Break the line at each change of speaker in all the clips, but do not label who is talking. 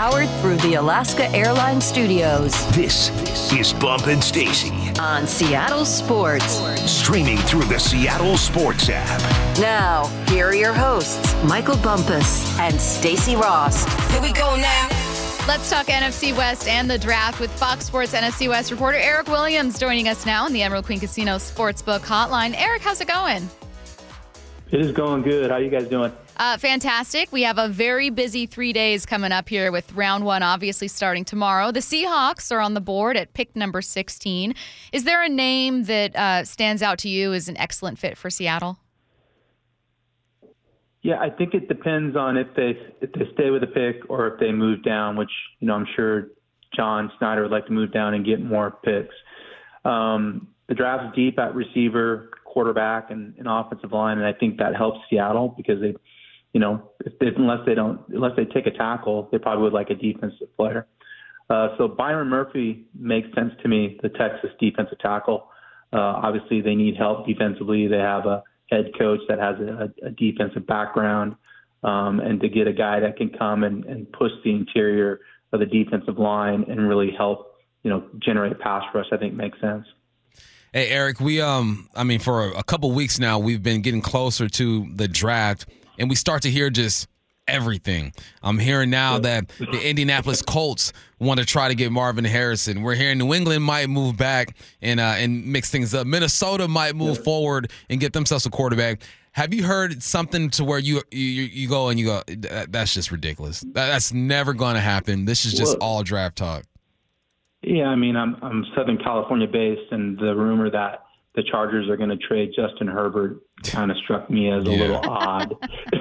powered through the Alaska Airlines Studios.
This is Bump and Stacy
on Seattle Sports.
Streaming through the Seattle Sports app.
Now, here are your hosts, Michael Bumpus and Stacy Ross.
Here we go now.
Let's talk NFC West and the draft with Fox Sports NFC West reporter Eric Williams joining us now on the Emerald Queen Casino Sportsbook Hotline. Eric, how's it going?
It is going good. How are you guys doing?
Fantastic. We have a very busy 3 days coming up here with round one obviously starting tomorrow. The Seahawks are on the board at pick number 16. Is there a name that stands out to you as an excellent fit for Seattle?
Yeah, I think it depends on if they stay with the pick or if they move down, which, I'm sure John Snyder would like to move down and get more picks. The draft is deep at receiver, quarterback, and offensive line, and I think that helps Seattle because they, unless they take a tackle, they probably would like a defensive player. So Byron Murphy makes sense to me, the Texas defensive tackle. Obviously, they need help defensively. They have a head coach that has a defensive background, and to get a guy that can come and push the interior of the defensive line and really help, generate pass rush, I think makes sense.
Hey, Eric, we, for a couple weeks now, we've been getting closer to the draft, and we start to hear just everything. I'm hearing now that the Indianapolis Colts want to try to get Marvin Harrison. We're hearing New England might move back and mix things up. Minnesota might move forward and get themselves a quarterback. Have you heard something to where you go, that's just ridiculous. That's never going to happen. This is just all draft talk.
Yeah, I'm Southern California based, and the rumor that the Chargers are going to trade Justin Herbert kind of struck me as a little odd.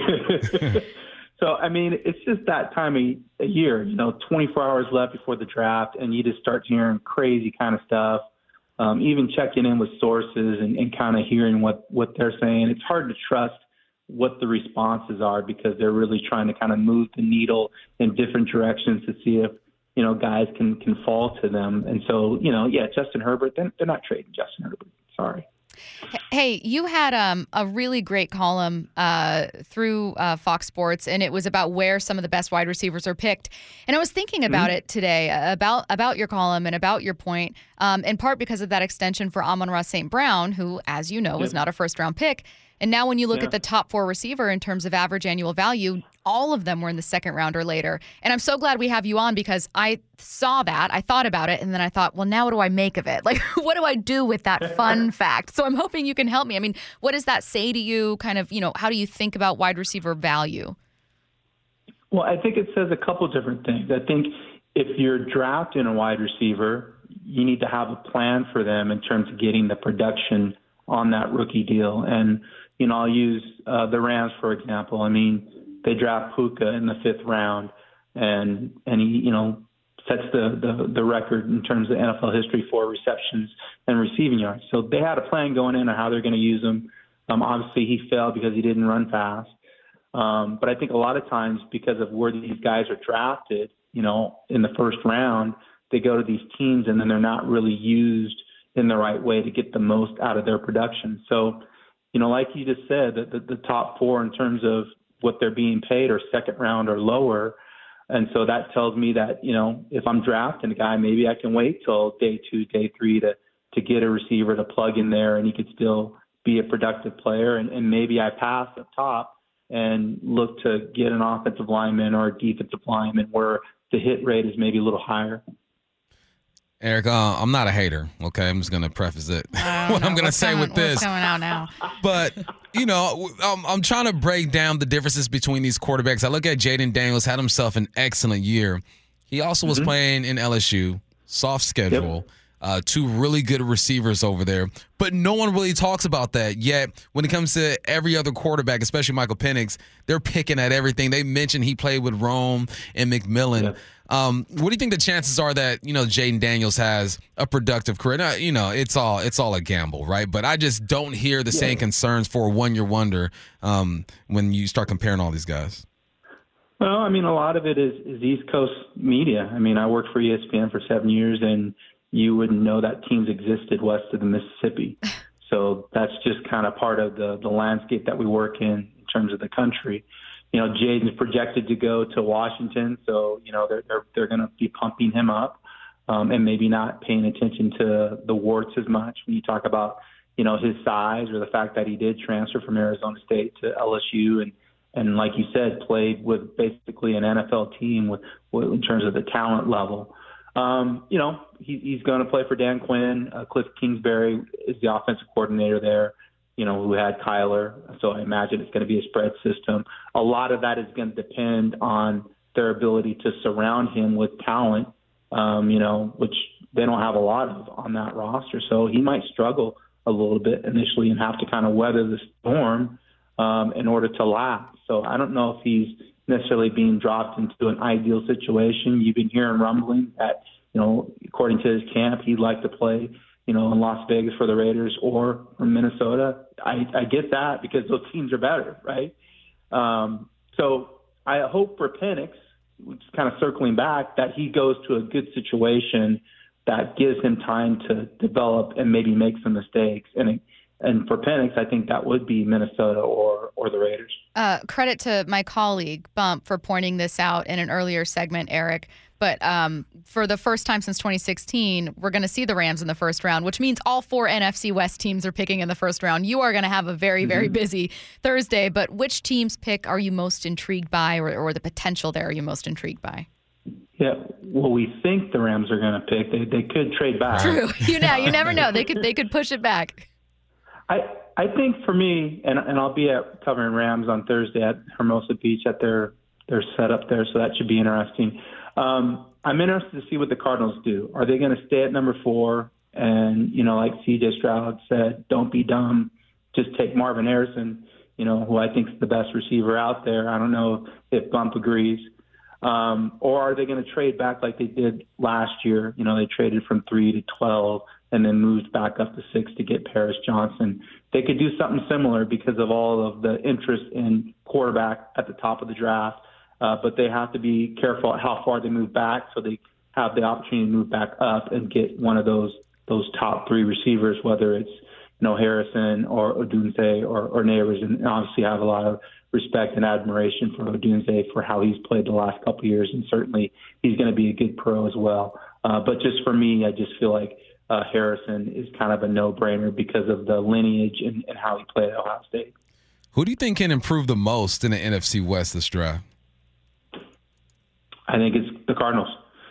So, it's just that time of year, 24 hours left before the draft, and you just start hearing crazy kind of stuff, even checking in with sources and kind of hearing what they're saying. It's hard to trust what the responses are because they're really trying to kind of move the needle in different directions to see if, guys can fall to them. And so, Justin Herbert, they're not trading Justin Herbert. Sorry.
Hey, you had a really great column through Fox Sports, and it was about where some of the best wide receivers are picked. And I was thinking about it today, about your column and about your point, in part because of that extension for Amon-Ra St. Brown, who, as you know, was not a first-round pick. And now when you look at the top four receiver in terms of average annual value, all of them were in the second round or later. And I'm so glad we have you on because I saw that, I thought about it, and then I thought, well, now what do I make of it? Like, what do I do with that fun fact? So I'm hoping you can help me. What does that say to you? Kind of, how do you think about wide receiver value?
Well, I think it says a couple different things. I think if you're drafting a wide receiver, you need to have a plan for them in terms of getting the production on that rookie deal. And, I'll use the Rams, for example. They draft Puka in the 5th round, and he, sets the record in terms of NFL history for receptions and receiving yards. So they had a plan going in on how they're going to use him. Obviously, he failed because he didn't run fast. But I think a lot of times because of where these guys are drafted, in the 1st round, they go to these teams and then they're not really used in the right way to get the most out of their production. So, like you just said, the top four in terms of what they're being paid are second round or lower. And so that tells me that, if I'm drafting a guy, maybe I can wait till day 2, day 3 to get a receiver to plug in there and he could still be a productive player. And maybe I pass up top and look to get an offensive lineman or a defensive lineman where the hit rate is maybe a little higher.
Eric, I'm not a hater, okay? I'm just going to preface it. What I'm going to say with this.
What's coming out now?
But, I'm trying to break down the differences between these quarterbacks. I look at Jaden Daniels, had himself an excellent year. He also was playing in LSU, soft schedule, 2 really good receivers over there. But no one really talks about that. Yet, when it comes to every other quarterback, especially Michael Penix, they're picking at everything. They mentioned he played with Rome and McMillan.
Yep.
What do you think the chances are that, Jaden Daniels has a productive career? Now, it's all a gamble, right? But I just don't hear the same concerns for a one-year wonder when you start comparing all these guys.
Well, a lot of it is East Coast media. I worked for ESPN for 7 years, and you wouldn't know that teams existed west of the Mississippi. So that's just kind of part of the landscape that we work in terms of the country. Jaden's projected to go to Washington, so they're going to be pumping him up, and maybe not paying attention to the warts as much when you talk about his size or the fact that he did transfer from Arizona State to LSU and like you said, played with basically an NFL team with in terms of the talent level. He's going to play for Dan Quinn. Cliff Kingsbury is the offensive coordinator there, who had Kyler. So I imagine it's going to be a spread system. A lot of that is going to depend on their ability to surround him with talent, which they don't have a lot of on that roster. So he might struggle a little bit initially and have to kind of weather the storm in order to last. So I don't know if he's necessarily being dropped into an ideal situation. You've been hearing rumbling that, according to his camp, he'd like to play, in Las Vegas for the Raiders or from Minnesota. I get that because those teams are better, right? So I hope for Penix, just kind of circling back, that he goes to a good situation that gives him time to develop and maybe make some mistakes. And for Penix, I think that would be Minnesota or the Raiders.
Credit to my colleague, Bump, for pointing this out in an earlier segment, Eric. But for the first time since 2016, we're going to see the Rams in the first round, which means all 4 NFC West teams are picking in the first round. You are going to have a very, very busy Thursday. But which team's pick are you most intrigued by, or the potential there are you most intrigued by?
Yeah, well, we think the Rams are going to pick. They could trade back.
True. You never know. They could push it back.
I think for me, and I'll be covering Rams on Thursday at Hermosa Beach at their setup there, so that should be interesting. I'm interested to see what the Cardinals do. Are they going to stay at number 4? And, like C.J. Stroud said, don't be dumb. Just take Marvin Harrison, who I think is the best receiver out there. I don't know if Bump agrees. Or are they going to trade back like they did last year? They traded from 3 to 12 and then moved back up to 6 to get Paris Johnson. They could do something similar because of all of the interest in quarterback at the top of the draft. But they have to be careful how far they move back so they have the opportunity to move back up and get one of those top 3 receivers, whether it's Harrison or Odunze or Neighbors. And obviously I have a lot of respect and admiration for Odunze for how he's played the last couple of years, and certainly he's going to be a good pro as well. But just for me, I just feel like Harrison is kind of a no-brainer because of the lineage and how he played at Ohio State.
Who do you think can improve the most in the NFC West this draft?
I think it's the Cardinals.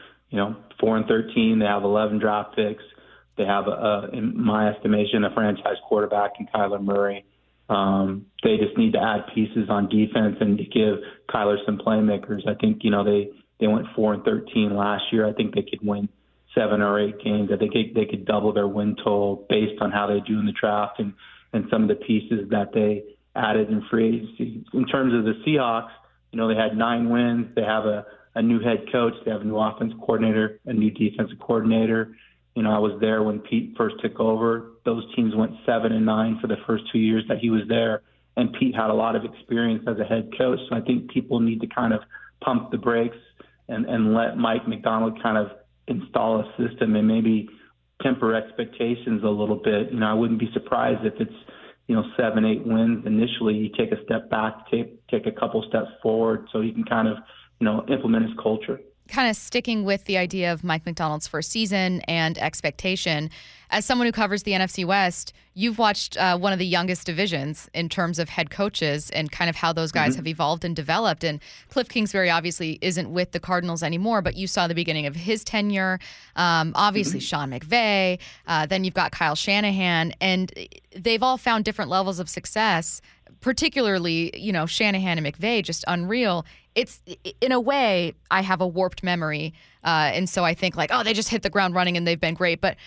4-13, they have 11 draft picks. They have, in my estimation, a franchise quarterback in Kyler Murray. They just need to add pieces on defense and to give Kyler some playmakers. I think, they went 4-13 last year. I think they could win 7 or 8 games. I think they could double their win total based on how they do in the draft and some of the pieces that they added in free agency. In terms of the Seahawks, they had 9 wins. They have a new head coach. They have a new offensive coordinator, a new defensive coordinator. I was there when Pete first took over. Those teams went 7-9 for the first 2 years that he was there, and Pete had a lot of experience as a head coach. So I think people need to kind of pump the brakes and let Mike McDonald kind of install a system and maybe temper expectations a little bit. I wouldn't be surprised if it's 7-8 wins initially. You take a step back, take a couple steps forward, so he can kind of implement his culture.
Kind of sticking with the idea of Mike McDonald's first season and expectation, as someone who covers the NFC West, you've watched one of the youngest divisions in terms of head coaches and kind of how those guys have evolved and developed. And Cliff Kingsbury obviously isn't with the Cardinals anymore, but you saw the beginning of his tenure. Obviously, Sean McVay. Then you've got Kyle Shanahan, and they've all found different levels of success. Particularly, Shanahan and McVay, just unreal. It's, in a way, I have a warped memory. And so I think they just hit the ground running and they've been great. But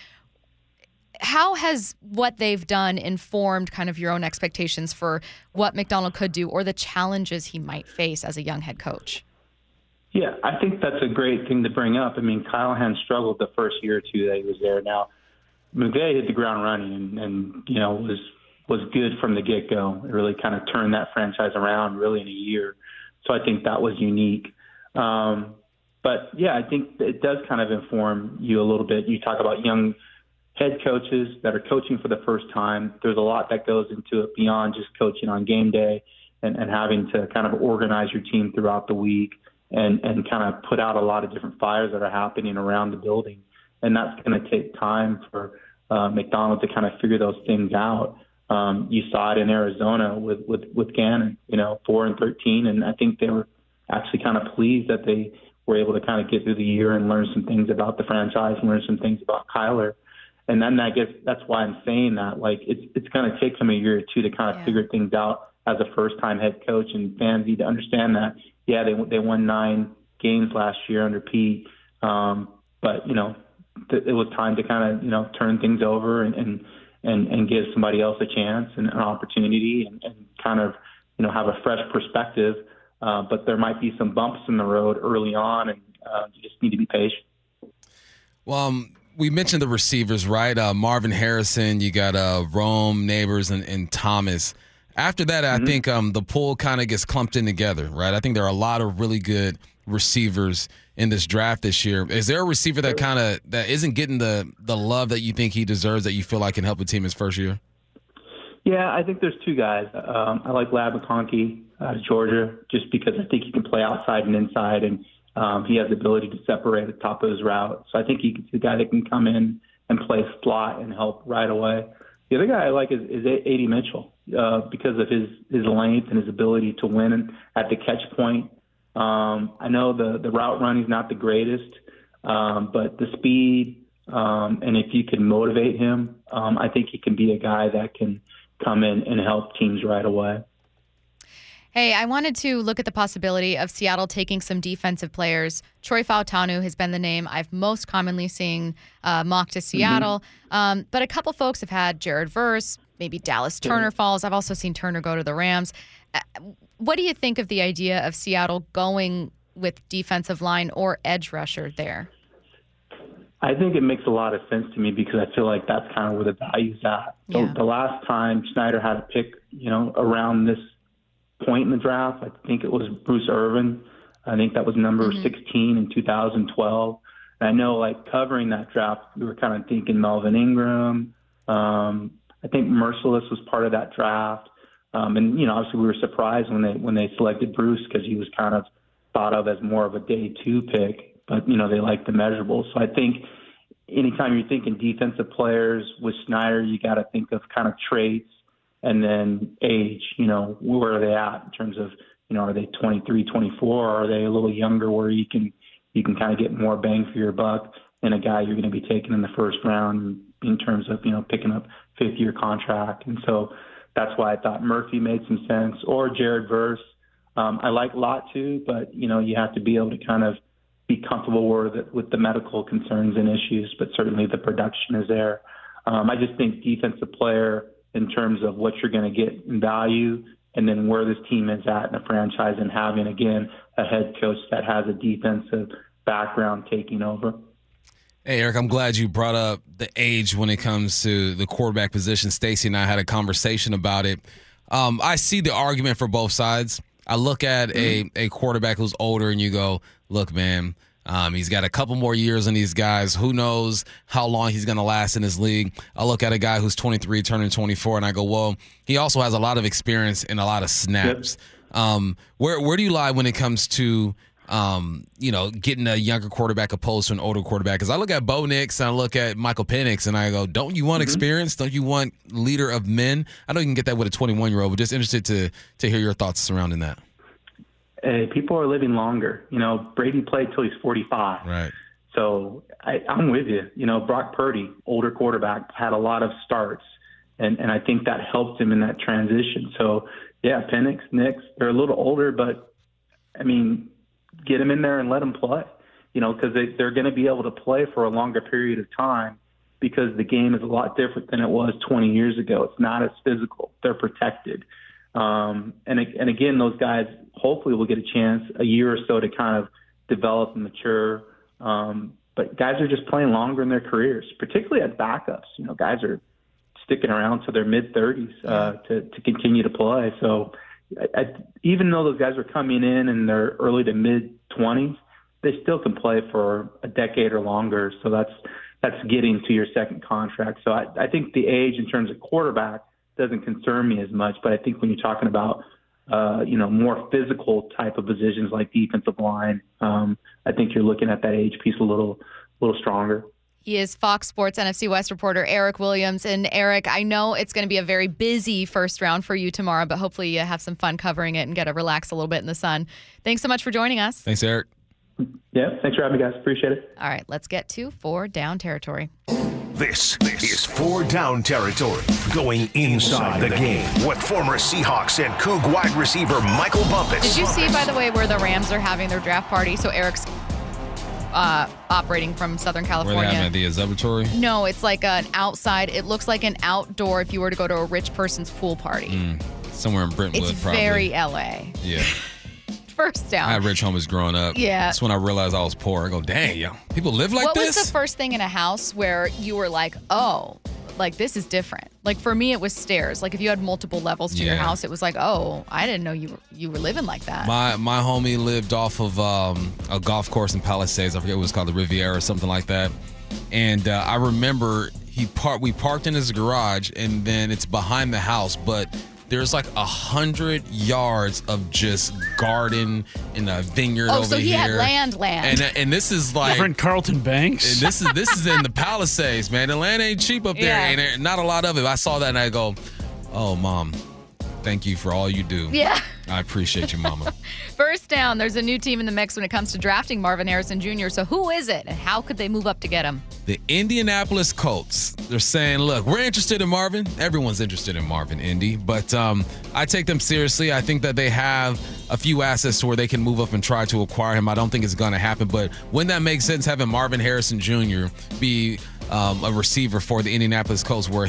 how has what they've done informed kind of your own expectations for what McDonald could do or the challenges he might face as a young head coach?
Yeah, I think that's a great thing to bring up. I mean, Kyle Shanahan struggled the first year or two that he was there. Now, McVay hit the ground running and was good from the get-go. It really kind of turned that franchise around really in a year. So I think that was unique. But, yeah, I think it does kind of inform you a little bit. You talk about young head coaches that are coaching for the first time. There's a lot that goes into it beyond just coaching on game day and having to kind of organize your team throughout the week and kind of put out a lot of different fires that are happening around the building. And that's going to take time for McDonald to kind of figure those things out. You saw it in Arizona with Gannon, 4-13, and I think they were actually kind of pleased that they were able to kind of get through the year and learn some things about the franchise, learn some things about Kyler. And then that's why I'm saying that, like, it's going to take him a year or two to kind of figure things out as a first-time head coach, and fans need to understand that. Yeah, they won 9 games last year under Pete, but it was time to kind of turn things over and give somebody else a chance and an opportunity and kind of have a fresh perspective. But there might be some bumps in the road early on, and you just need to be patient.
Well, we mentioned the receivers, right? Marvin Harrison, you got Rome, Neighbors, and Thomas. After that, I think the pool kind of gets clumped in together, right? I think there are a lot of really good receivers in this draft this year. Is there a receiver that isn't getting the love that you think he deserves, that you feel like can help a team his first year?
Yeah, I think there's 2 guys. I like Lab McConkey out of Georgia, just because I think he can play outside and inside, and he has the ability to separate at the top of his route. So I think he's the guy that can come in and play slot and help right away. The other guy I like is A.D. Mitchell, because of his length and his ability to win at the catch point. I know the route run is not the greatest, but the speed, and if you can motivate him, I think he can be a guy that can come in and help teams right away.
Hey, I wanted to look at the possibility of Seattle taking some defensive players. Troy Fautanu has been the name I've most commonly seen mocked to Seattle. But a couple folks have had Jared Verse, maybe Dallas Turner falls. I've also seen Turner go to the Rams. What do you think of the idea of Seattle going with defensive line or edge rusher there?
I think it makes a lot of sense to me, because I feel like that's kind of where the value's at. So the last time Snyder had a pick, around this point in the draft, I think it was Bruce Irvin. I think that was number 16 in 2012. And I know, like, covering that draft, we were kind of thinking Melvin Ingram. I think Merciless was part of that draft. And obviously we were surprised when they selected Bruce, because he was kind of thought of as more of a day 2 pick. But, they like the measurables. So I think anytime you're thinking defensive players with Snyder, you got to think of kind of traits and then age. Where are they at in terms of, are they 23, 24? Or are they a little younger where you can kind of get more bang for your buck than a guy you're going to be taking in the first round in terms of, picking up 5th-year contract. And so that's why I thought Murphy made some sense, or Jared Verse. I like Lott too, but, you have to be able to kind of be comfortable with the medical concerns and issues, but certainly the production is there. I just think defensive player in terms of what you're going to get in value, and then where this team is at in the franchise, and having, again, a head coach that has a defensive background taking over.
Hey, Eric, I'm glad you brought up the age when it comes to the quarterback position. Stacey and I had a conversation about it. I see the argument for both sides. I look at a quarterback who's older, and you go, look, man, he's got a couple more years on these guys. Who knows how long he's going to last in this league? I look at a guy who's 23, turning 24, and I go, well, he also has a lot of experience and a lot of snaps. Where do you lie when it comes to getting a younger quarterback opposed to an older quarterback? Because I look at Bo Nix and I look at Michael Penix, and I go, don't you want experience? Don't you want leader of men? I know you can get that with a 21-year-old, but just interested to hear your thoughts surrounding that.
Hey, people are living longer. Brady played till he's 45.
Right.
So I'm with you. Brock Purdy, older quarterback, had a lot of starts, and I think that helped him in that transition. So, yeah, Penix, Nix, they're a little older, but, I mean, get them in there and let them play, because they're going to be able to play for a longer period of time, because the game is a lot different than it was 20 years ago. It's not as physical. They're protected. And again, those guys hopefully will get a chance a year or so to kind of develop and mature. But guys are just playing longer in their careers, particularly at backups. Guys are sticking around to their mid-30s to continue to play. So even though those guys are coming in their early to mid-20s, they still can play for a decade or longer. So that's getting to your second contract. So I think the age in terms of quarterback doesn't concern me as much. But I think when you're talking about more physical type of positions like defensive line. I think you're looking at that age piece a little stronger.
He is Fox Sports NFC West reporter Eric Williams. And Eric, I know it's going to be a very busy first round for you tomorrow, but hopefully you have some fun covering it and get to relax a little bit in the sun. Thanks so much for joining us.
Thanks, Eric.
Yeah, thanks for having me, guys. Appreciate it.
All right, let's get to 4 Down territory.
This is 4 Down territory, going inside the game with former Seahawks and Coug wide receiver Michael Bumpus.
Did you see, by the way, where the Rams are having their draft party? So Eric's operating from Southern California.
Where they having at the observatory?
No, it's like an outside. It looks like an outdoor if you were to go to a rich person's pool party.
Somewhere in Brentwood,
It's
probably.
very LA.
Yeah.
First down.
I had rich homies growing up.
Yeah.
That's when I realized I was poor. I go, dang, yo, people live like
What
this?
was the first thing in a house where you were like, oh, like this is different? Like for me, it was stairs. Like if you had multiple levels to your
Yeah.
house, it was like, oh, I didn't know you were living like that.
My homie lived off of a golf course in Palisades. I forget what it was called, the Riviera or something like that. And I remember we parked in his garage, and then it's behind the house, but there's like 100 yards of just garden and a vineyard over here.
Oh, so he had land.
And this is like
Friend Carlton Banks.
this is in the Palisades, man. The land ain't cheap up there,
Yeah.
and there, not a lot of it. I saw that and I go, oh, Mom, thank you for all you do.
Yeah.
I appreciate you, Mama.
First down, there's a new team in the mix when it comes to drafting Marvin Harrison Jr. So who is it, and how could they move up to get him?
The Indianapolis Colts. They're saying, look, we're interested in Marvin. Everyone's interested in Marvin, Indy. But I take them seriously. I think that they have a few assets to where they can move up and try to acquire him. I don't think it's going to happen. But when that makes sense, having Marvin Harrison Jr. be a receiver for the Indianapolis Colts, where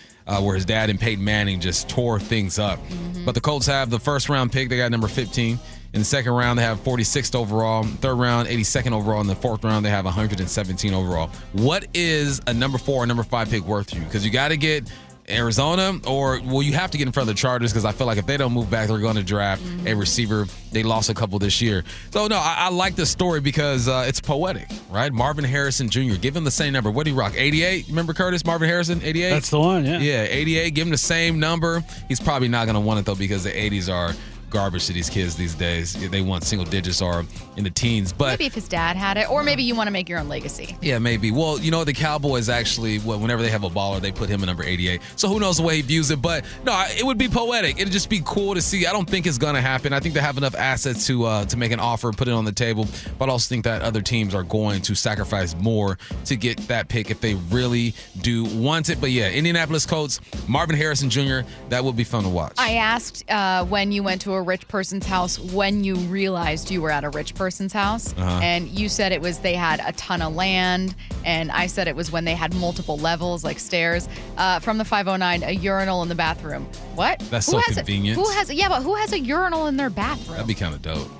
his dad and Peyton Manning just tore things up. But the Colts have the first round pick. They got number 15. In the second round, they have 46th overall. Third round, 82nd overall. In the fourth round, they have 117 overall. What is a number 4 or number 5 pick worth to you? Because you got to get Arizona, you have to get in front of the Chargers, because I feel like if they don't move back, they're going to draft a receiver. They lost a couple this year. So, no, I like this story because it's poetic, right? Marvin Harrison Jr., give him the same number. What do you rock, 88? Remember Curtis, Marvin Harrison, 88?
That's the one, yeah.
Yeah, 88. Give him the same number. He's probably not going to want it, though, because the 80s are garbage to these kids these days. They want single digits or in the teens. But
Maybe if his dad had it, or maybe you want to make your own legacy.
yeah, maybe. Well, the Cowboys actually, whenever they have a baller, they put him at number 88. So who knows the way he views it. But no, it would be poetic. It'd just be cool to see. I don't think it's going to happen. I think they have enough assets to make an offer, put it on the table. But I also think that other teams are going to sacrifice more to get that pick if they really do want it. But yeah, Indianapolis Colts, Marvin Harrison Jr., that would be fun to watch.
I asked when you went to a rich person's house when you realized you were at a rich person's house. And you said it was they had a ton of land, and I said it was when they had multiple levels like stairs. From the 509, a urinal in the bathroom. What?
That's
Who
so
has
convenient.
But who has a urinal in their bathroom?
That'd be kind of dope.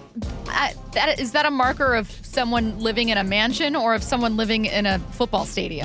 Is that a marker of someone living in a mansion or of someone living in a football stadium?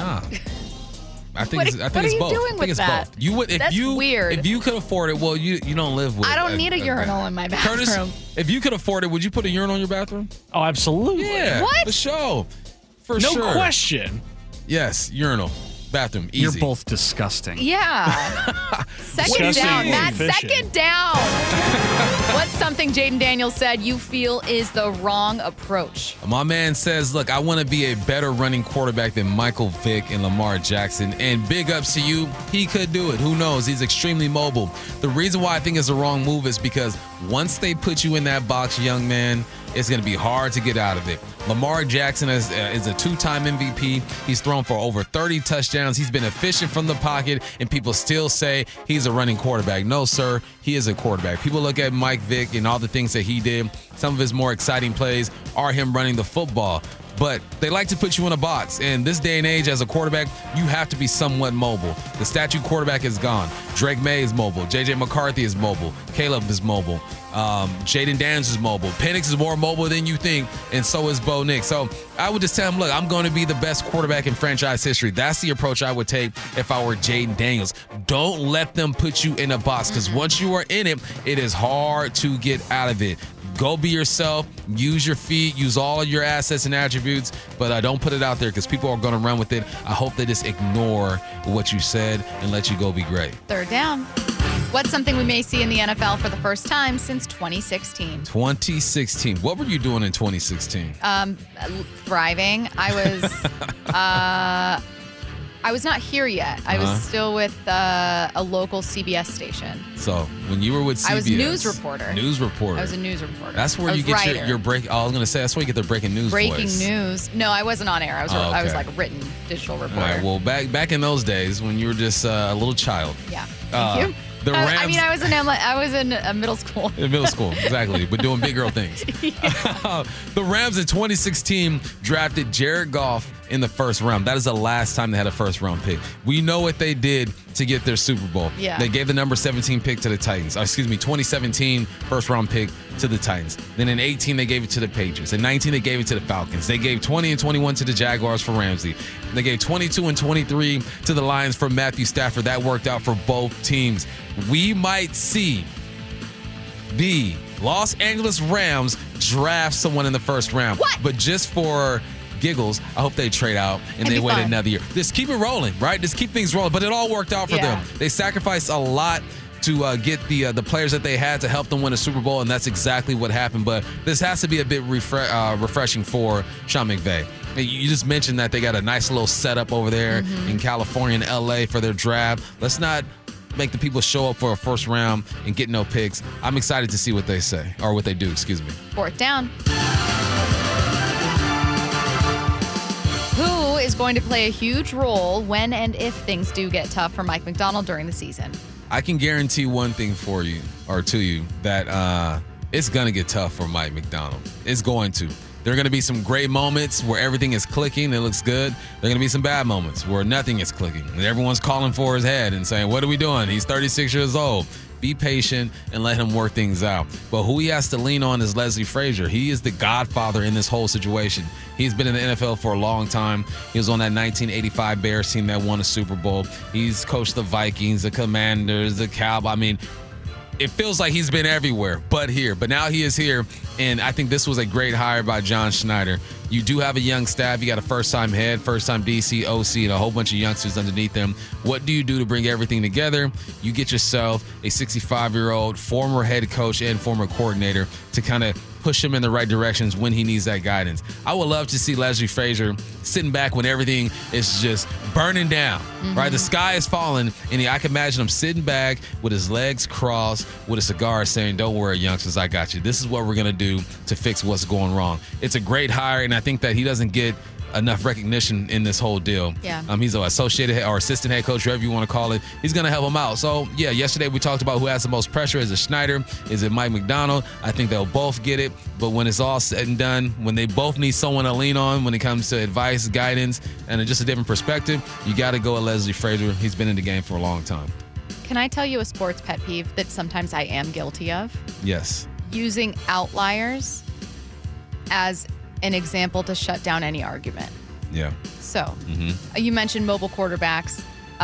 I think
What
it's
are
both.
you doing
I think
with
it's
that?
both. You would if
That's
you
weird.
If you could afford it, well, you don't live with.
I don't need a urinal in my bathroom.
Curtis, if you could afford it, would you put a urinal in your bathroom?
Oh, absolutely.
Yeah.
What?
For sure. For
No
sure.
question.
Yes, urinal, bathroom, easy.
You're both disgusting.
Yeah. Second
Disgusting
down,
and
Matt.
efficient.
Second down. What's something Jaden Daniels said you feel is the wrong approach?
My man says, look, I want to be a better running quarterback than Michael Vick and Lamar Jackson. And big ups to you. He could do it. Who knows? He's extremely mobile. The reason why I think it's the wrong move is because once they put you in that box, young man, it's going to be hard to get out of it. Lamar Jackson is a 2-time MVP. He's thrown for over 30 touchdowns. He's been efficient from the pocket, and people still say he's a running quarterback. No, sir, he is a quarterback. People look at Mike Vick and all the things that he did. Some of his more exciting plays are him running the football. But they like to put you in a box. And this day and age, as a quarterback, you have to be somewhat mobile. The statue quarterback is gone. Drake May is mobile. J.J. McCarthy is mobile. Caleb is mobile. Jaden Daniels is mobile. Penix is more mobile than you think, and so is Bo Nix. So I would just tell him, look, I'm going to be the best quarterback in franchise history. That's the approach I would take if I were Jaden Daniels. Don't let them put you in a box, because once you are in it, it is hard to get out of it. Go be yourself, use your feet, use all of your assets and attributes, but don't put it out there because people are going to run with it. I hope they just ignore what you said and let you go be great.
Third down. What's something we may see in the NFL for the first time since 2016?
2016. What were you doing in 2016?
Thriving. I was not here yet. I was still with a local CBS station.
So when you were with CBS,
I was a news reporter.
News reporter.
I was a news reporter.
That's where you get your break. I was going to say that's where you get the breaking news.
Breaking
voice.
news. No, I wasn't on air. I was. I was like a written digital reporter.
All right. Well, back in those days when you were just a little child.
Yeah. Thank you.
The Rams.
I was in middle school.
In middle school, exactly, but doing big girl things. The Rams in 2016 drafted Jared Goff in the first round. That is the last time they had a first round pick. We know what they did to get their Super Bowl.
Yeah.
They gave the number 17 pick to the Titans. 2017 first round pick to the Titans. Then in 18 they gave it to the Patriots. In 19 they gave it to the Falcons. They gave 20 and 21 to the Jaguars for Ramsey. They gave 22 and 23 to the Lions for Matthew Stafford. That worked out for both teams. We might see the Los Angeles Rams draft someone in the first round.
What?
But just for giggles, I hope they trade out and they wait another year. Just keep it rolling, right? Just keep things rolling. But it all worked out for them. They sacrificed a lot to get the players that they had to help them win a Super Bowl, and that's exactly what happened. But this has to be a bit refreshing for Sean McVay. You just mentioned that they got a nice little setup over there in California and LA for their draft. Let's not make the people show up for a first round and get no picks. I'm excited to see what they say, or what they do, excuse me.
Fourth down. Who is going to play a huge role when and if things do get tough for Mike Macdonald during the season?
I can guarantee one thing for you, or to you, that it's going to get tough for Mike Macdonald. It's going to. There are going to be some great moments where everything is clicking, it looks good. There are going to be some bad moments where nothing is clicking. And everyone's calling for his head and saying, what are we doing? He's 36 years old. Be patient and let him work things out. But who he has to lean on is Leslie Frazier. He is the godfather in this whole situation. He's been in the NFL for a long time. He was on that 1985 Bears team that won a Super Bowl. He's coached the Vikings, the Commanders, the Cowboys. I mean, it feels like he's been everywhere but here. But now he is here, and I think this was a great hire by John Schneider. You do have a young staff. You got a first-time head, first-time DC, OC, and a whole bunch of youngsters underneath them. What do you do to bring everything together? You get yourself a 65-year-old former head coach and former coordinator to kind of push him in the right directions when he needs that guidance. I would love to see Leslie Frazier sitting back when everything is just burning down, right? The sky is falling, and I can imagine him sitting back with his legs crossed with a cigar saying, don't worry, youngsters, I got you. This is what we're going to do to fix what's going wrong. It's a great hire, and I think that he doesn't get enough recognition in this whole deal.
Yeah.
He's an associate or assistant head coach, whatever you want to call it. He's going to help him out. So, yeah, yesterday we talked about who has the most pressure. Is it Schneider? Is it Mike Macdonald? I think they'll both get it. But when it's all said and done, when they both need someone to lean on when it comes to advice, guidance, and just a different perspective, you got to go with Leslie Frazier. He's been in the game for a long time.
Can I tell you a sports pet peeve that sometimes I am guilty of?
Yes.
Using outliers as an example to shut down any argument.
Yeah.
So, you mentioned mobile quarterbacks.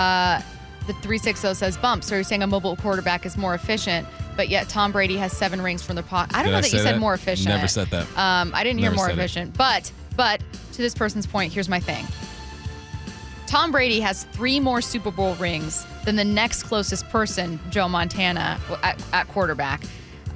The 360 says bump. So you're saying a mobile quarterback is more efficient, but yet Tom Brady has 7 rings from the pocket. I don't know that you said more efficient.
Never said that.
I didn't hear more efficient. But to this person's point, here's my thing. Tom Brady has 3 more Super Bowl rings than the next closest person, Joe Montana, at quarterback.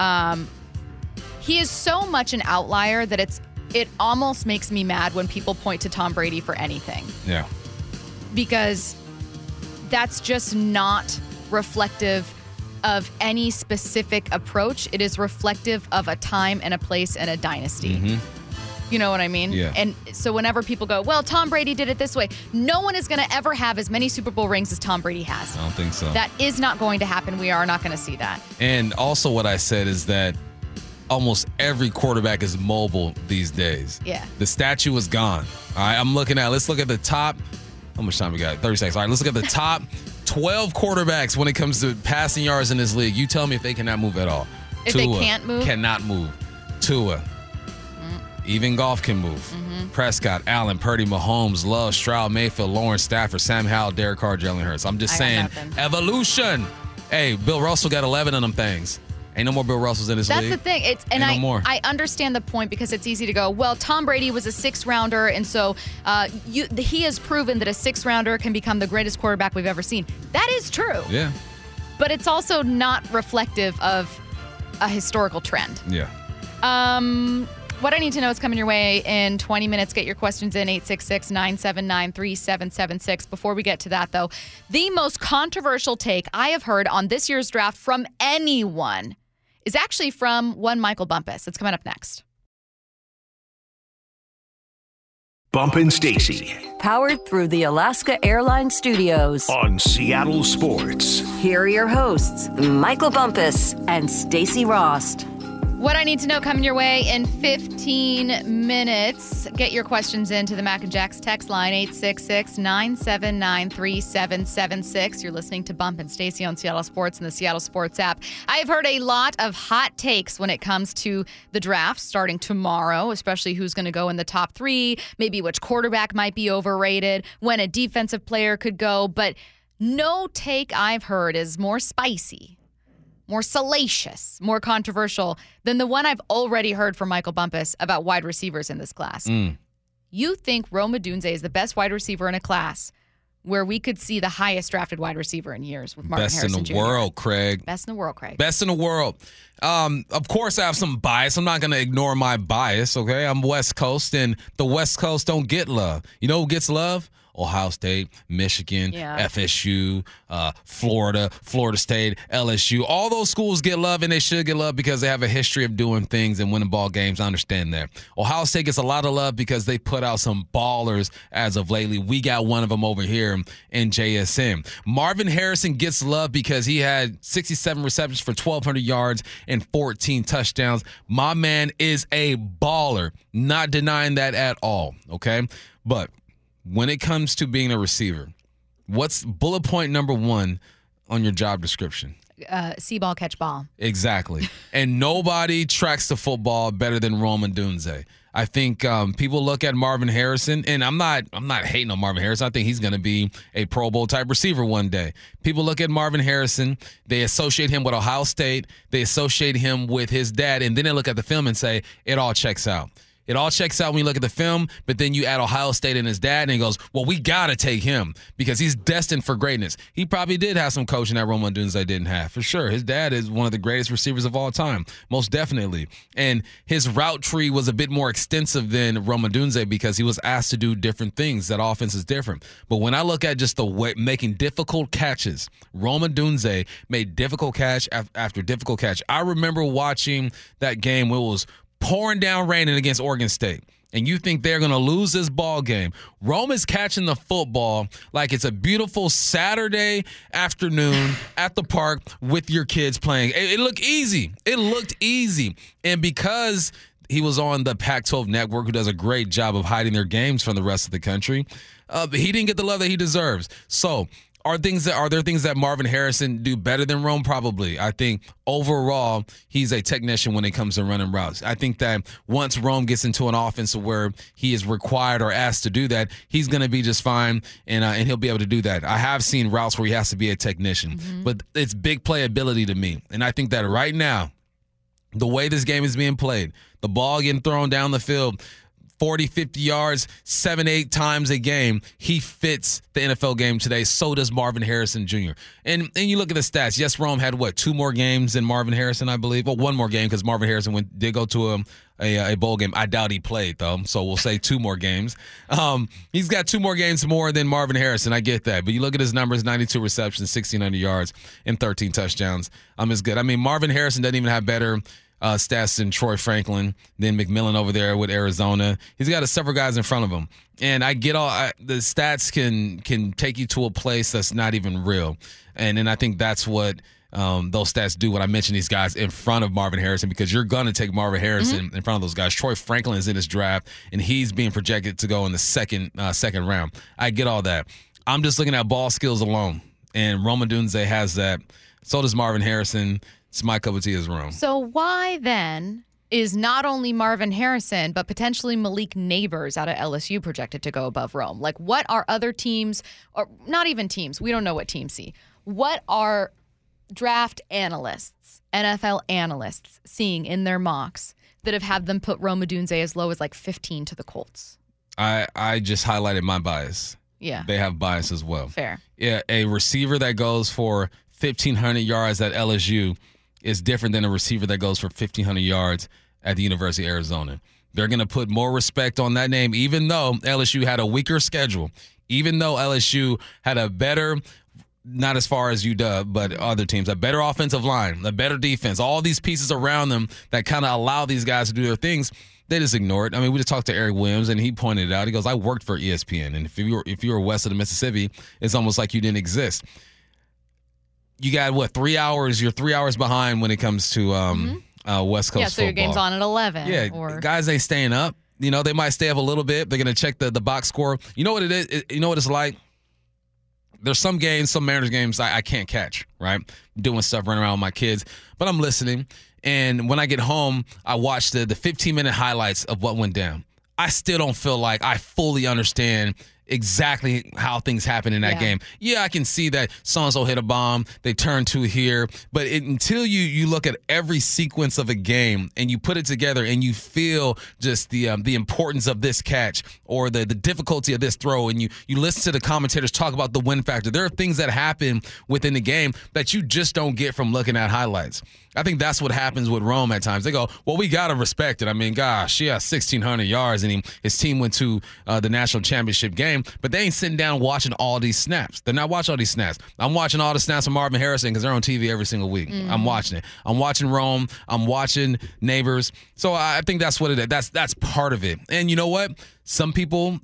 He is so much an outlier that it almost makes me mad when people point to Tom Brady for anything.
Yeah.
Because that's just not reflective of any specific approach. It is reflective of a time and a place and a dynasty. You know what I mean?
Yeah.
And so whenever people go, well, Tom Brady did it this way, no one is going to ever have as many Super Bowl rings as Tom Brady has.
I don't think so.
That is not going to happen. We are not going to see that.
And also what I said is that almost every quarterback is mobile these days.
Yeah.
The statue is gone. All right, let's look at the top. How much time we got? 30 seconds. All right, let's look at the top 12 quarterbacks when it comes to passing yards in this league. You tell me if they cannot move at all.
If they can't move?
Cannot move. Tua. Even Goff can move. Prescott, Allen, Purdy, Mahomes, Love, Stroud, Mayfield, Lawrence, Stafford, Sam Howell, Derek Carr, Jalen Hurts. I'm just saying, evolution. Hey, Bill Russell got 11 of them things. Ain't no more Bill Russells in this league.
That's the thing. I understand the point because it's easy to go, well, Tom Brady was a 6th-rounder, and so he has proven that a 6th-rounder can become the greatest quarterback we've ever seen. That is true.
Yeah.
but it's also not reflective of a historical trend.
Yeah.
What I need to know is coming your way in 20 minutes. Get your questions in 866-979-3776. Before we get to that, though, the most controversial take I have heard on this year's draft from anyone is actually from one Michael Bumpus. It's coming up next.
Bump and Stacy
Powered through the Alaska Airlines Studios.
on Seattle Sports.
Here are your hosts, Michael Bumpus and Stacy Rost.
What I need to know coming your way in 15 minutes. Get your questions into the Mac and Jacks text line, 866-979-3776. You're listening to Bump and Stacy on Seattle Sports and the Seattle Sports app. I have heard a lot of hot takes when it comes to the draft starting tomorrow, especially who's going to go in the top 3, maybe which quarterback might be overrated, when a defensive player could go. But no take I've heard is more spicy, more salacious, more controversial than the one I've already heard from Michael Bumpus about wide receivers in this class. You think Rome Odunze is the best wide receiver in a class where we could see the highest drafted wide receiver in years with Marvin
Best
Harrison
in the
Jr.
world, Craig.
Best in the world, Craig.
Best in the world. Of course, I have some bias. I'm not going to ignore my bias, okay? I'm West Coast, and the West Coast don't get love. You know who gets love? Ohio State, Michigan, FSU, Florida, Florida State, LSU. All those schools get love, and they should get love because they have a history of doing things and winning ball games. I understand that. Ohio State gets a lot of love because they put out some ballers as of lately. We got one of them over here in JSN. Marvin Harrison gets love because he had 67 receptions for 1,200 yards and 14 touchdowns. My man is a baller. Not denying that at all, okay? But when it comes to being a receiver, what's bullet point number 1 on your job description?
See ball, catch ball.
Exactly. And nobody tracks the football better than Rome Odunze. I think people look at Marvin Harrison, and I'm not hating on Marvin Harrison. I think he's going to be a Pro Bowl type receiver one day. People look at Marvin Harrison, they associate him with Ohio State, they associate him with his dad, and then they look at the film and say, it all checks out. It all checks out when you look at the film, but then you add Ohio State and his dad, and he goes, well, we got to take him because he's destined for greatness. He probably did have some coaching that Rome Odunze didn't have, for sure. His dad is one of the greatest receivers of all time, most definitely. And his route tree was a bit more extensive than Rome Odunze because he was asked to do different things. That offense is different. But when I look at just the way making difficult catches, Rome Odunze made difficult catch after difficult catch. I remember watching that game where it was pouring down raining against Oregon State, and you think they're going to lose this ball game. Rome is catching the football like it's a beautiful Saturday afternoon at the park with your kids playing. It looked easy. It looked easy. And because he was on the Pac-12 network, who does a great job of hiding their games from the rest of the country, he didn't get the love that he deserves. So Are there things that Marvin Harrison do better than Rome? Probably. I think overall he's a technician when it comes to running routes. I think that once Rome gets into an offense where he is required or asked to do that, he's going to be just fine, and he'll be able to do that. I have seen routes where he has to be a technician, but it's big playability to me. And I think that right now, the way this game is being played, the ball getting thrown down the field 40, 50 yards, 7-8 times a game, he fits the NFL game today. So does Marvin Harrison Jr. And you look at the stats. Yes, Rome had, 2 more games than Marvin Harrison, I believe. Well, 1 more game because Marvin Harrison did go to a bowl game. I doubt he played, though, so we'll say 2 more games. He's got 2 more games more than Marvin Harrison. I get that. But you look at his numbers, 92 receptions, 1,600 yards, and 13 touchdowns. It's good. I mean, Marvin Harrison doesn't even have better stats than Troy Franklin, then McMillan over there with Arizona. He's got several guys in front of him. And I get the stats can take you to a place that's not even real. And I think that's what those stats do when I mention these guys in front of Marvin Harrison, because you're going to take Marvin Harrison in front of those guys. Troy Franklin is in his draft, and he's being projected to go in the second round. I get all that. I'm just looking at ball skills alone, and Rome Odunze has that. So does Marvin Harrison. It's my cup of tea as Rome.
So why then is not only Marvin Harrison, but potentially Malik Neighbors out of LSU projected to go above Rome? Like, what are other teams, or not even teams, we don't know what teams see. What are draft analysts, NFL analysts, seeing in their mocks that have had them put Rome Odunze as low as 15 to the Colts?
I just highlighted my bias.
Yeah.
They have bias as well.
Fair.
Yeah, a receiver that goes for 1,500 yards at LSU is different than a receiver that goes for 1,500 yards at the University of Arizona. They're going to put more respect on that name, even though LSU had a weaker schedule, even though LSU had a better, not as far as UW, but other teams, a better offensive line, a better defense, all these pieces around them that kind of allow these guys to do their things. They just ignore it. I mean, we just talked to Eric Williams, and he pointed it out. He goes, I worked for ESPN, and if you were west of the Mississippi, it's almost like you didn't exist. You got, 3 hours? You're 3 hours behind when it comes to West Coast football.
Yeah, so your game's on at 11.
Yeah, guys ain't staying up. You know, they might stay up a little bit. They're going to check the box score. You know what it is? You know what it's like? There's some games, some Mariners games I can't catch, right? I'm doing stuff, running around with my kids, but I'm listening. And when I get home, I watch the 15-minute highlights of what went down. I still don't feel like I fully understand exactly how things happen in that game. Yeah, I can see that so-and-so hit a bomb, they turn to here, but until you look at every sequence of a game and you put it together and you feel just the importance of this catch or the difficulty of this throw, and you listen to the commentators talk about the win factor, there are things that happen within the game that you just don't get from looking at highlights. I think that's what happens with Rome at times. They go, well, we got to respect it. I mean, gosh, yeah, 1,600 yards, and his team went to the national championship game, but they ain't sitting down watching all these snaps. They're not watching all these snaps. I'm watching all the snaps of Marvin Harrison because they're on TV every single week. I'm watching it. I'm watching Rome. I'm watching Neighbors. So I think that's what it is. That's part of it. And you know what? Some people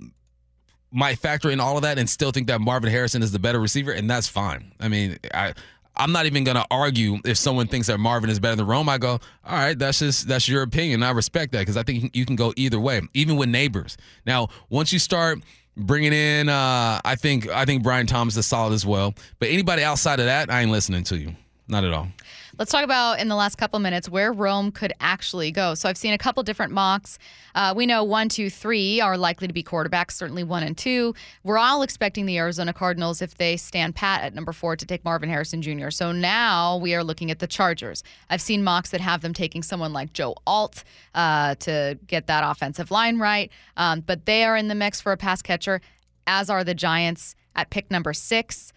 might factor in all of that and still think that Marvin Harrison is the better receiver, and that's fine. I mean, I'm not even going to argue if someone thinks that Marvin is better than Rome. I go, all right, that's your opinion. I respect that because I think you can go either way, even with Neighbors. Now, once you start bringing in, I think Brian Thomas is solid as well. But anybody outside of that, I ain't listening to you. Not at all.
Let's talk about, in the last couple minutes, where Rome could actually go. So I've seen a couple different mocks. We know 1, 2, 3 are likely to be quarterbacks, certainly 1 and 2. We're all expecting the Arizona Cardinals, if they stand pat at number 4, to take Marvin Harrison Jr. So now we are looking at the Chargers. I've seen mocks that have them taking someone like Joe Alt to get that offensive line right. But they are in the mix for a pass catcher, as are the Giants at pick number 6.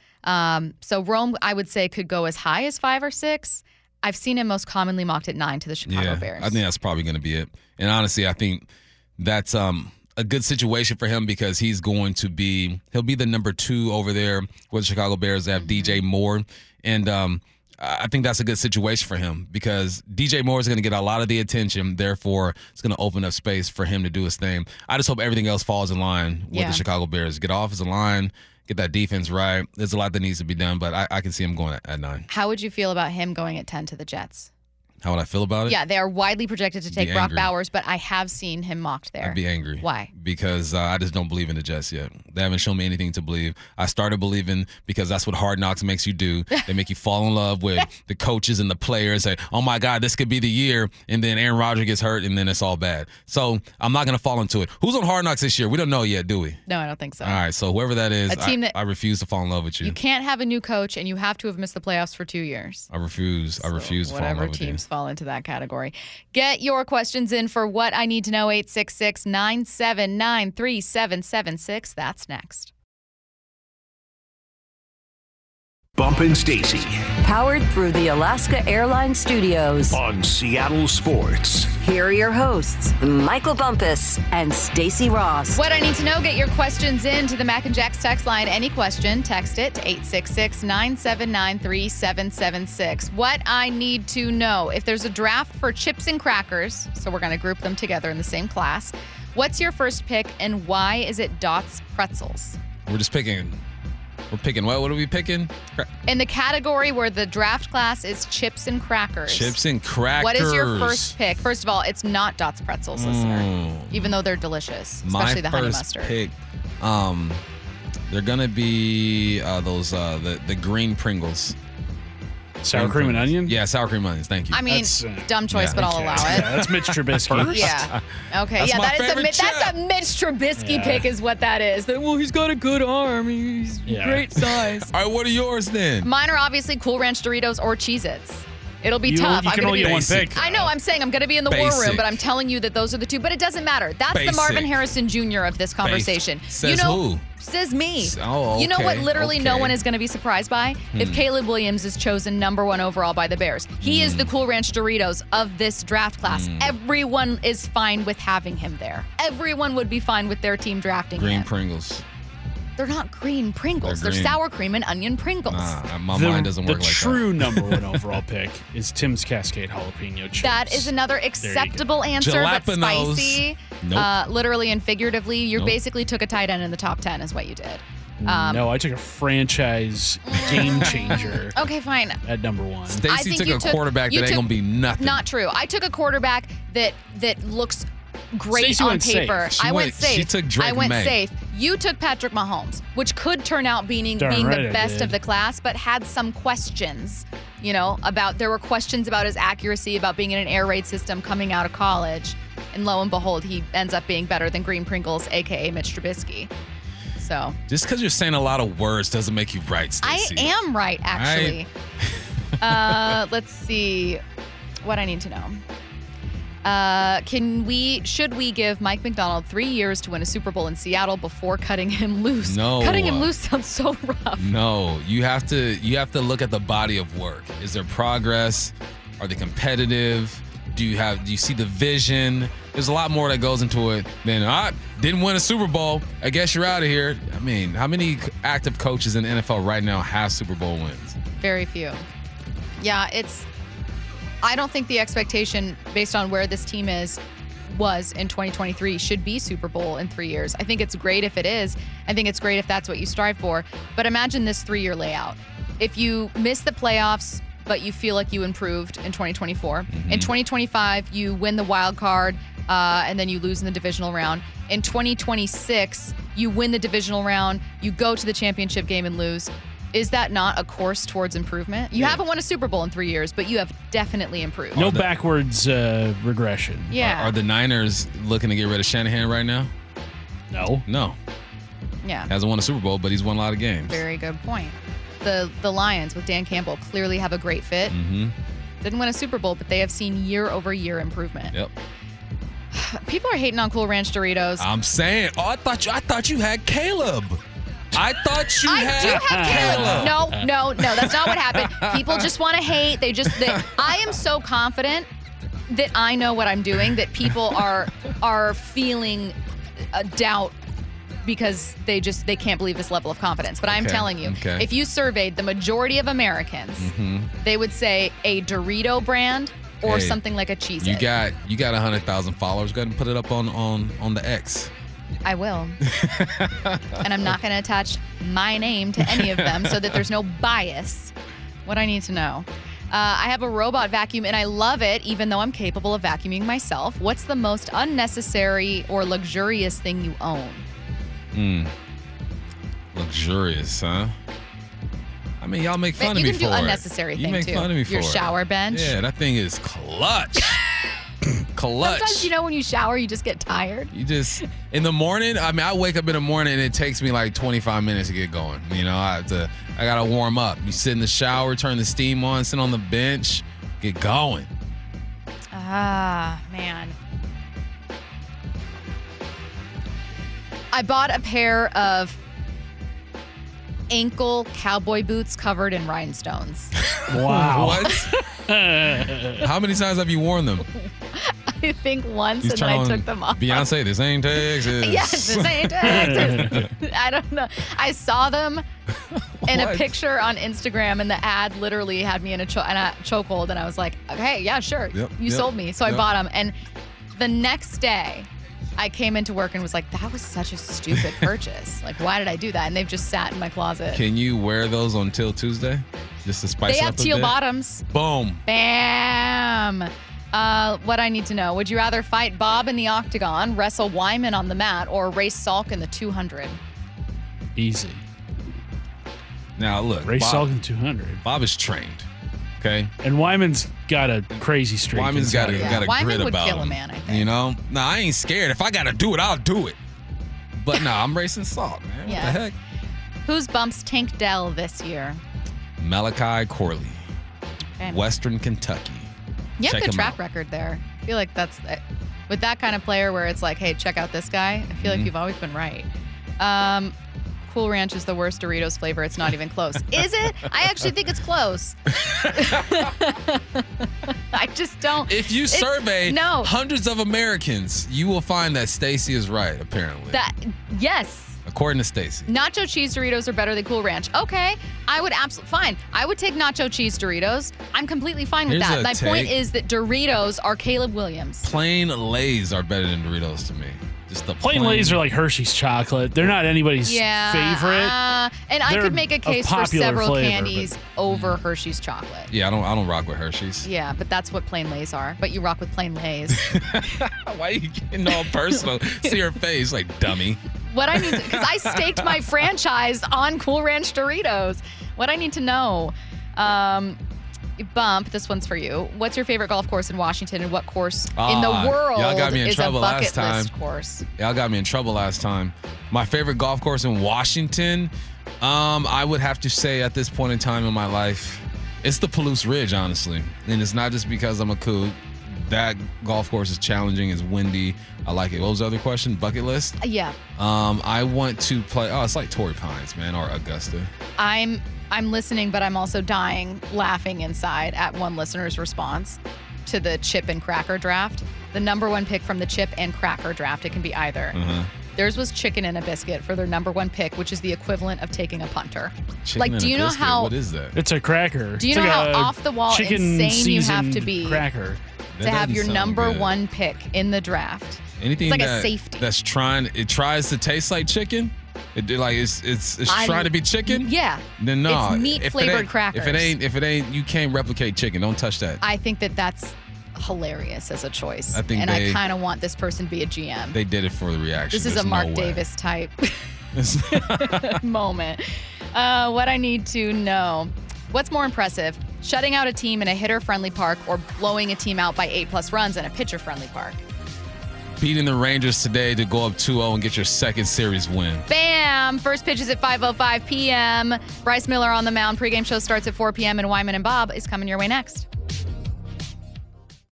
So Rome, I would say, could go as high as 5 or 6. I've seen him most commonly mocked at 9 to the Chicago Bears.
I think that's probably going to be it. And honestly, I think that's a good situation for him because he'll be the number 2 over there with the Chicago Bears. They have DJ Moore. And I think that's a good situation for him because DJ Moore is going to get a lot of the attention. Therefore, it's going to open up space for him to do his thing. I just hope everything else falls in line with the Chicago Bears. Get offensive line, get that defense right. There's a lot that needs to be done, but I can see him going at 9.
How would you feel about him going at 10 to the Jets?
How would I feel about it?
Yeah, they are widely projected to take Brock Bowers, but I have seen him mocked there.
I'd be angry.
Why?
Because I just don't believe in the Jets yet. They haven't shown me anything to believe. I started believing because that's what Hard Knocks makes you do. They make you fall in love with the coaches and the players. Say, oh, my God, this could be the year. And then Aaron Rodgers gets hurt, and then it's all bad. So I'm not going to fall into it. Who's on Hard Knocks this year? We don't know yet, do we?
No, I don't think so.
All right, so whoever that is, I refuse to fall in love with you.
You can't have a new coach, and you have to have missed the playoffs for 2 years.
I refuse to fall in love with you.
Whatever teams fall into that category. Get your questions in for What I Need to Know, 866-979-3776. That's next.
Bumpin' Stacy
Powered through the Alaska Airlines Studios.
on Seattle Sports.
Here are your hosts, Michael Bumpus and Stacy Ross.
What I Need to Know, get your questions in to the Mac and Jack's text line. Any question, text it to 866-979-3776. What I need to know, if there's a draft for chips and crackers, so we're going to group them together in the same class, what's your first pick and why is it Dots Pretzels?
We're picking what? What are we picking?
In the category where the draft class is chips and crackers.
Chips and crackers.
What is your first pick? First of all, it's not Dots Pretzels, listener, even though they're delicious, especially the honey mustard.
My first pick, they're going to be those the green Pringles.
Sour cream and onion?
Yeah, sour cream and onions. Thank you.
I mean, dumb choice, but I'll allow it.
Yeah, that's Mitch Trubisky.
Yeah. Okay.
That's
yeah,
my
that's a Mitch Trubisky pick is what that is. Well, he's got a good arm. He's great size.
All right, what are yours then?
Mine are obviously Cool Ranch Doritos or Cheez-Its. It'll be
You
tough.
can only get one
Basic.
pick.
I know. I'm saying I'm going to be in the war
Basic.
room, but I'm telling you that those are the two. But it doesn't matter. That's the
Basic.
Marvin Harrison Jr. of this conversation.
Says who?
Says me.
Oh,
You know what
okay,
literally no
okay.
one is going to be surprised by? If Caleb Williams is chosen number 1 overall by the Bears. He is the Cool Ranch Doritos of this draft class. Everyone is fine with having him there. Everyone would be fine with their team drafting
Green
him.
Pringles.
They're not green Pringles.
They're
They're
green.
sour cream and onion Pringles.
My mind doesn't work
the
like
true number 1 overall pick is Tim's Cascade Jalapeno Chips.
That is another acceptable answer, but
Jalapenos.
spicy.
Nope.
Literally and figuratively, you
Nope.
basically took a tight end in the top 10 is what you did.
No, I took a franchise game changer
Okay, fine.
at number 1.
I
Stacey
think
took
you
a
took-
quarterback
you
that ain't
took-
gonna be nothing.
Not true. I took a quarterback that looks great
Stacey
on
went safe.
paper.
She
I went
went-
safe.
she took Drake
I went
May.
safe. You took Patrick Mahomes, which could turn out being
Darn right
the
I
best
did.
of the class, but had some questions. There were questions about his accuracy, about being in an air raid system coming out of college. And lo and behold, he ends up being better than Green Pringles, a.k.a. Mitch Trubisky. So
Just because you're saying a lot of words doesn't make you right,
I
Stacey.
am right, actually. Let's see what I need to know. Should we give Mike McDonald 3 years to win a Super Bowl in Seattle before cutting him loose?
No.
Cutting him loose sounds so rough.
No, you have to look at the body of work. Is there progress? Are they competitive? Do you see the vision? There's a lot more that goes into it than didn't win a Super Bowl. I guess you're out of here. I mean, how many active coaches in the NFL right now have Super Bowl wins?
Very few. Yeah, I don't think the expectation based on where this team was in 2023 should be Super Bowl in 3 years. I think it's great if it is. I think it's great if that's what you strive for. But imagine this 3-year layout. If you miss the playoffs, but you feel like you improved in 2024. In 2025, you win the wild card, and then you lose in the divisional round. In 2026, you win the divisional round, you go to the championship game and lose. Is that not a course towards improvement? You haven't won a Super Bowl in 3 years, but you have definitely improved.
No backwards regression.
Yeah.
Are the Niners looking to get rid of Shanahan right now? No.
Yeah.
Hasn't won a Super Bowl, but he's won a lot of games.
Very good point. The Lions with Dan Campbell clearly have a great fit.
Mm-hmm.
Didn't win a Super Bowl, but they have seen year-over-year improvement.
Yep.
People are hating on Cool Ranch Doritos.
I'm saying, I thought you had Caleb. I thought you
I
had
do have Caleb. No, that's not what happened. People just want to hate. I am so confident that I know what I'm doing that people are feeling a doubt because they can't believe this level of confidence. But I'm
Okay,
telling you,
okay.
if you surveyed the majority of Americans, they would say a Dorito brand or
Hey,
something like a Cheez-It.
You got 100,000 followers. Go ahead and put it up on the X.
I will. And I'm not going to attach my name to any of them so that there's no bias. What I need to know. I have a robot vacuum and I love it, even though I'm capable of vacuuming myself. What's the most unnecessary or luxurious thing you own?
Luxurious, huh? I mean, y'all make fun of me for it.
You can do unnecessary
You
thing
make
too.
fun of me for
Your
it.
shower bench.
Yeah, that thing is clutch. Clutch.
Sometimes, when you shower, you just get tired.
You just in the morning. I mean, I wake up in the morning and it takes me like 25 minutes to get going. I gotta warm up. You sit in the shower, turn the steam on, sit on the bench, get going.
Ah, man. I bought a pair of ankle cowboy boots covered in rhinestones.
Wow.
What? How many times have you worn them?
I think once,
You
and then I
turn
took them off.
Beyonce, this ain't Texas.
Yes, this ain't Texas. I don't know. I saw them in a
What?
picture on Instagram, and the ad literally had me in a chokehold, and I was like, okay, yeah, sure.
Yep,
You
yep,
sold me. So I
yep.
bought them. And the next day, I came into work and was like, that was such a stupid purchase. Like, why did I do that? And they've just sat in my closet.
Can you wear those until Tuesday? Just to spice
They
it
have
up a
teal
bit?
bottoms.
Boom.
Bam. What I need to know. Would you rather fight Bob in the octagon, wrestle Wyman on the mat, or race Salk in the 200?
Easy.
Now look,
Race
Bob,
Salkin 200.
Bob is trained. Okay,
And Wyman's got a crazy streak.
Wyman's got
inside.
a
Wyman
grit
would
about
kill a
him.
man, I think.
Nah, I ain't scared. If I gotta do it, I'll do it. But nah, I'm racing Salk, man.
Yeah.
What the heck?
Who's bumps Tank Dell this year?
Malachi Corley.
Okay.
Western Kentucky.
You have
Check
good
him
track
out.
record there. I feel like that's with that kind of player where it's like, hey, check out this guy. I feel like you've always been right. Cool Ranch is the worst Doritos flavor. It's not even close. Is it? I actually think it's close. I just don't.
If you survey
no.
hundreds of Americans, you will find that Stacy is right, apparently.
Yes.
According to Stacy.
Nacho cheese Doritos are better than Cool Ranch. Okay, I would absolutely fine. I would take nacho cheese Doritos. I'm completely fine with
Here's
that.
a
My point
take.
is that Doritos are Caleb Williams.
Plain Lays are better than Doritos to me. Just the
Plain Lays are like Hershey's chocolate. They're not anybody's favorite.
And I
They're
could make a
a
case for
popular
several
flavor,
candies over Hershey's chocolate.
Yeah, I don't rock with Hershey's.
Yeah, but that's what Plain Lays are. But you rock with Plain Lays.
Why are you getting all personal? See her face, like dummy.
What I need to, because I staked my franchise on Cool Ranch Doritos. What I need to know, Bump, this one's for you. What's your favorite golf course in Washington, and what course in the world
y'all got me in
is a
trouble
bucket
last time.
list course?
Y'all got me in trouble last time. My favorite golf course in Washington, I would have to say at this point in time in my life, it's the Palouse Ridge, honestly. And it's not just because I'm a Coug. That golf course is challenging, it's windy. I like it. What was the other question? Bucket list?
Yeah.
I want to play, it's like Torrey Pines, man, or Augusta.
I'm listening, but I'm also dying laughing inside at one listener's response to the chip and cracker draft. The number one pick from the chip and cracker draft. It can be either. Theirs was chicken and a biscuit for their number one pick, which is the equivalent of taking a punter.
Chicken and
do you
a
know
biscuit?
how?
What is that?
It's a cracker.
Do you
It's
know
like
how
a
off the wall
chicken
insane you have to
seasoned
be
cracker.
to have
doesn't
your
sound
number
good.
one pick in the draft?
Anything
It's like a
that,
safety.
that's tries to taste like chicken. It's trying to be chicken.
Yeah.
Then no,
It's meat
if it
flavored
ain't-
crackers.
If it ain't, you can't replicate chicken. Don't touch that.
I think that's hilarious as a choice.
I think
I kind of want this person to be a GM.
They did it for the reaction.
This is
There's
a Mark
no way.
Davis type moment. What I need to know. What's more impressive, shutting out a team in a hitter-friendly park or blowing a team out by 8+ runs in a pitcher-friendly park?
Beating the Rangers today to go up 2-0 and get your second series win.
Bam! First pitch is at 5:05 p.m. Bryce Miller on the mound. Pregame show starts at 4 p.m. and Wyman and Bob is coming your way next.